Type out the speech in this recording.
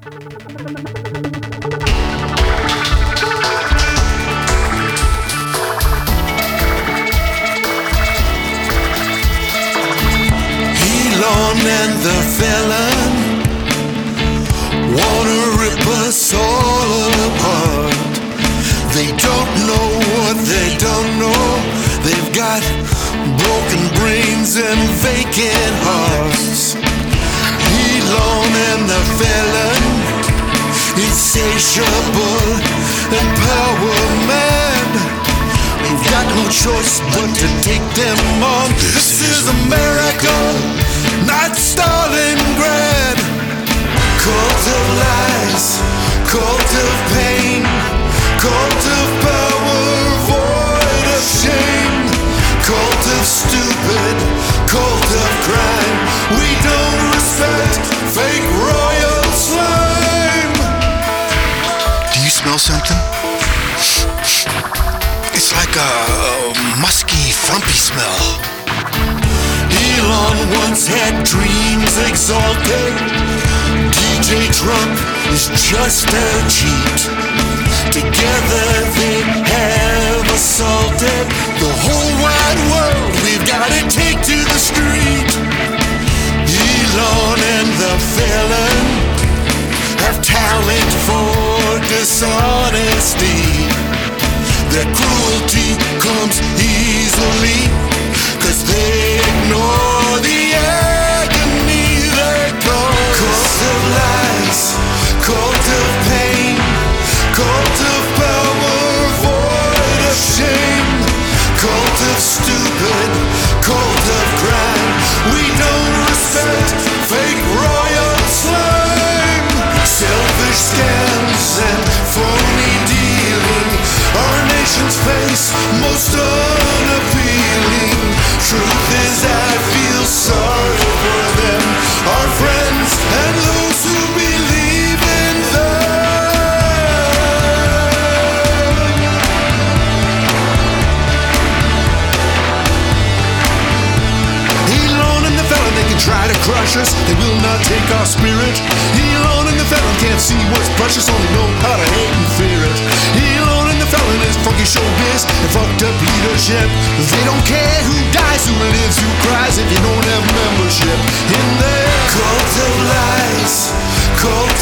Elon and the felon wanna rip us all apart. They don't know what they don't know. They've got broken brains and vacant hearts. Elon and the felon, insatiable and power mad. We've got no choice but to take them on. This is America, not Stalingrad. Cult of lies, cult of pain, cult of power, void of shame, cult of stupid, cult of crime. We don't respect fake royal slime. Do you smell something? It's like a musky, frumpy smell. Elon once had dreams exalted. DJ Trump is just a cheat. Together they have assaulted the whole wide world. We've got to take to the street. Elon and the felon have talent for dishonesty. Their cruelty comes easily, 'cause they ignore the agony they cause. Cult of lies, cult of pain, cult of power, void of shame, cult of stupid, cult of crime. We don't respect fake royal slime. Selfish scams and phony dealing, our nation's face most unappealing. Truth is, I feel sorry for them, our friends and those who believe in them. Elon and the felon, they can try to crush us, they will not take our spirit. Elon and the felon can't see what's precious, only know how to hate and fear it. Elon and the felon is funky showbiz and fucked up leadership. They don't care who dies, who lives, who cries if you don't have membership in their cult of lies, cult